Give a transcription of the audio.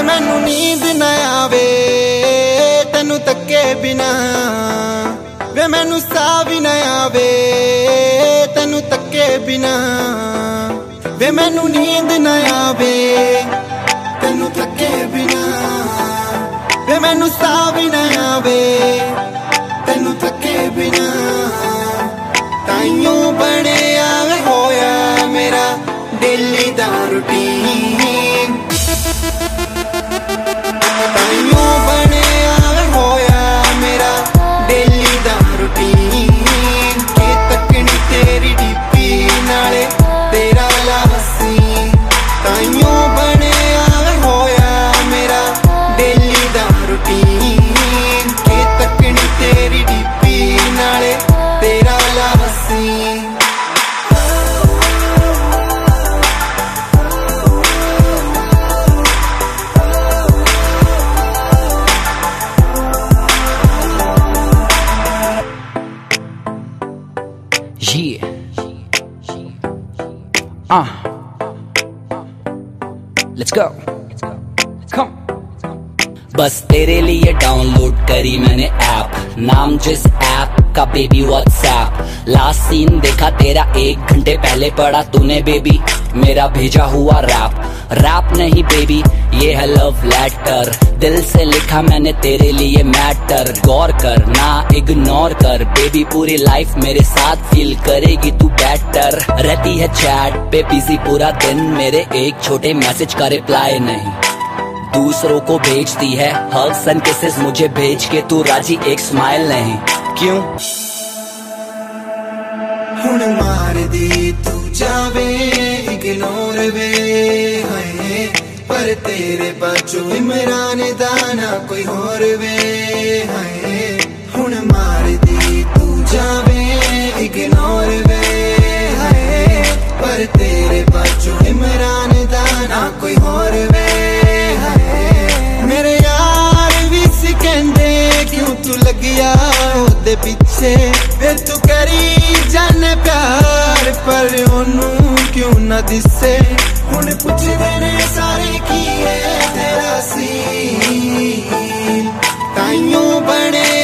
मैनू नींद ना आवे तेनू तके बिना, वे मैनू साह भी ना आवे तेनू तके बिना, वे मैनू नींद ना आवे तेनू तके बिना, वे मैनू साह भी ना आवे तेनू तके बिना। ताइयों बने आवे होया मेरा डेली दा रूटीन, ताइयों बने आवे होया मेरा डेली दा रूटीन। के तकनी तेरी डीपी नाले तेरा लासी, ताइयों बने आवे होया मेरा डेली दा रूटीन। के तकनी तेरी डीपी नाले तेरा लासी। Let's go. Come. बस तेरे लिए डाउनलोड करी मैंने ऐप, नाम जिस ऐप का बेबी व्हाट्सएप। लास्ट सीन देखा तेरा 1 घंटे पहले पढ़ा तूने बेबी मेरा भेजा हुआ रैप नहीं बेबी ये है लव लेटर। दिल से लिखा मैंने तेरे लिए मैटर, गौर कर ना इग्नोर कर बेबी, पूरी लाइफ मेरे साथ फील करेगी तू बेटर। रहती है चैट पे बिजी पूरा दिन, मेरे एक छोटे मैसेज का रिप्लाई नहीं, दूसरों को भेजती है हग्स एंड किसेस, मुझे भेज के तू राजी एक स्माइल नहीं, क्यों? हुण मार दी तू जावे इग्नोर वे है, पर तेरे बाजू इमरान दाना कोई होर वे है। हुण मार दी तू जावे इग्नोर वे है, पर तेरे बाजू इमरान दाना कोई होर वे है। मेरे यार भी सी कहंदे क्यों तू लगिया ओदे पीछे, फिर तू करी जाने प्यार पर ओनू क्यों ना दिसे। हुण पुछदे ने सारे की है तेरा सीन, ताइयों बने